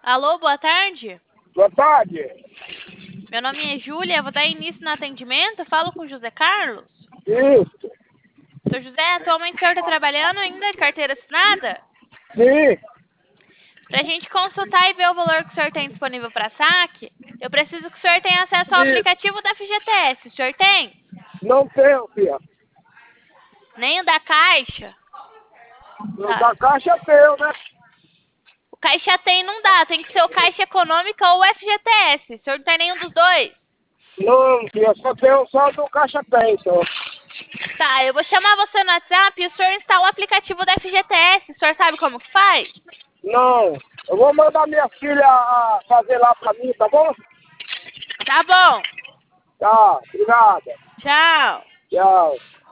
Alô, boa tarde. Boa tarde. Meu nome é Júlia, vou dar início no atendimento. Falo com o José Carlos. Isso. Seu José, atualmente o senhor está trabalhando ainda de carteira assinada? Sim. Para a gente consultar e ver o valor que o senhor tem disponível para saque, eu preciso que o senhor tenha acesso ao Isso. aplicativo da FGTS. O senhor tem? Não tenho, filha. Nem o da Caixa? O Tá. da Caixa é teu, né? O Caixa tem, não dá. Tem que ser o Caixa Econômica ou o FGTS. O senhor não tem nenhum dos dois? Não, filha. Só tenho só do Caixa tem, só. Tá, eu vou chamar você no WhatsApp e o senhor instala o aplicativo da FGTS. O senhor sabe como que faz? Não. Eu vou mandar minha filha a fazer lá pra mim, tá bom? Tá bom. Tá. Obrigado. Tchau. Tchau.